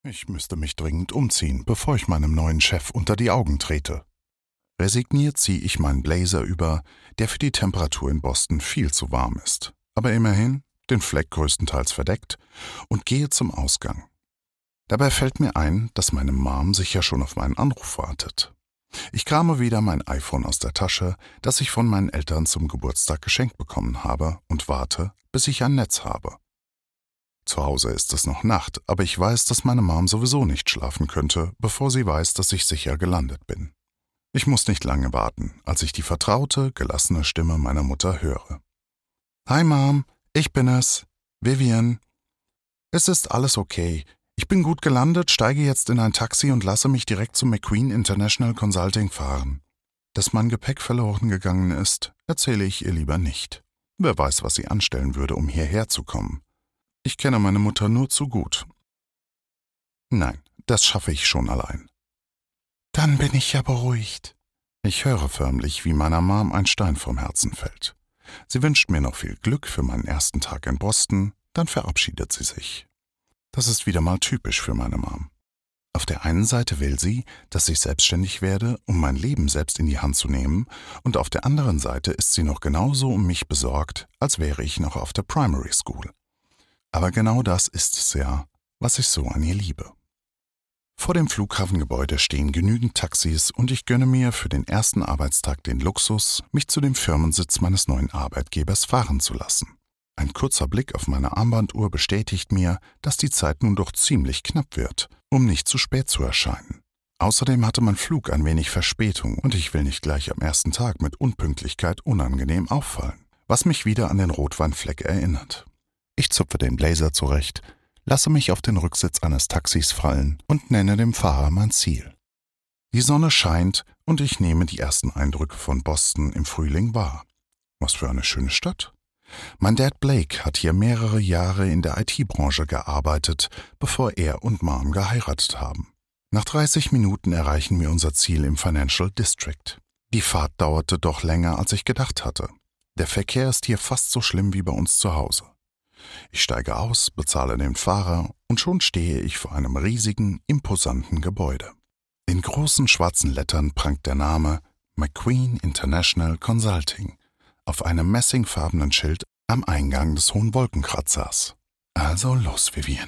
Ich müsste mich dringend umziehen, bevor ich meinem neuen Chef unter die Augen trete. Resigniert ziehe ich meinen Blazer über, der für die Temperatur in Boston viel zu warm ist, aber immerhin den Fleck größtenteils verdeckt, und gehe zum Ausgang. Dabei fällt mir ein, dass meine Mom sicher schon auf meinen Anruf wartet. Ich krame wieder mein iPhone aus der Tasche, das ich von meinen Eltern zum Geburtstag geschenkt bekommen habe, und warte, bis ich ein Netz habe. Zu Hause ist es noch Nacht, aber ich weiß, dass meine Mom sowieso nicht schlafen könnte, bevor sie weiß, dass ich sicher gelandet bin. Ich muss nicht lange warten, als ich die vertraute, gelassene Stimme meiner Mutter höre. »Hi Mom, ich bin es, Vivian. Es ist alles okay. Ich bin gut gelandet, steige jetzt in ein Taxi und lasse mich direkt zum McQueen International Consulting fahren. Dass mein Gepäck verloren gegangen ist, erzähle ich ihr lieber nicht. Wer weiß, was sie anstellen würde, um hierher zu kommen. Ich kenne meine Mutter nur zu gut. Nein, das schaffe ich schon allein.« Dann bin ich ja beruhigt. Ich höre förmlich, wie meiner Mom ein Stein vom Herzen fällt. Sie wünscht mir noch viel Glück für meinen ersten Tag in Boston, dann verabschiedet sie sich. Das ist wieder mal typisch für meine Mom. Auf der einen Seite will sie, dass ich selbstständig werde, um mein Leben selbst in die Hand zu nehmen, und auf der anderen Seite ist sie noch genauso um mich besorgt, als wäre ich noch auf der Primary School. Aber genau das ist es ja, was ich so an ihr liebe. Vor dem Flughafengebäude stehen genügend Taxis und ich gönne mir für den ersten Arbeitstag den Luxus, mich zu dem Firmensitz meines neuen Arbeitgebers fahren zu lassen. Ein kurzer Blick auf meine Armbanduhr bestätigt mir, dass die Zeit nun doch ziemlich knapp wird, um nicht zu spät zu erscheinen. Außerdem hatte mein Flug ein wenig Verspätung und ich will nicht gleich am ersten Tag mit Unpünktlichkeit unangenehm auffallen, was mich wieder an den Rotweinfleck erinnert. Ich zupfe den Blazer zurecht, lasse mich auf den Rücksitz eines Taxis fallen und nenne dem Fahrer mein Ziel. Die Sonne scheint und ich nehme die ersten Eindrücke von Boston im Frühling wahr. Was für eine schöne Stadt. Mein Dad Blake hat hier mehrere Jahre in der IT-Branche gearbeitet, bevor er und Mom geheiratet haben. Nach 30 Minuten erreichen wir unser Ziel im Financial District. Die Fahrt dauerte doch länger, als ich gedacht hatte. Der Verkehr ist hier fast so schlimm wie bei uns zu Hause. Ich steige aus, bezahle den Fahrer und schon stehe ich vor einem riesigen, imposanten Gebäude. In großen schwarzen Lettern prangt der Name McQueen International Consulting auf einem messingfarbenen Schild am Eingang des Hohen Wolkenkratzers. Also los, Vivian.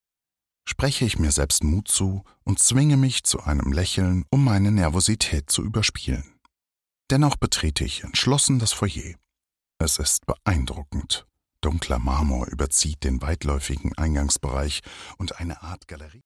Spreche ich mir selbst Mut zu und zwinge mich zu einem Lächeln, um meine Nervosität zu überspielen. Dennoch betrete ich entschlossen das Foyer. Es ist beeindruckend. Dunkler Marmor überzieht den weitläufigen Eingangsbereich und eine Art Galerie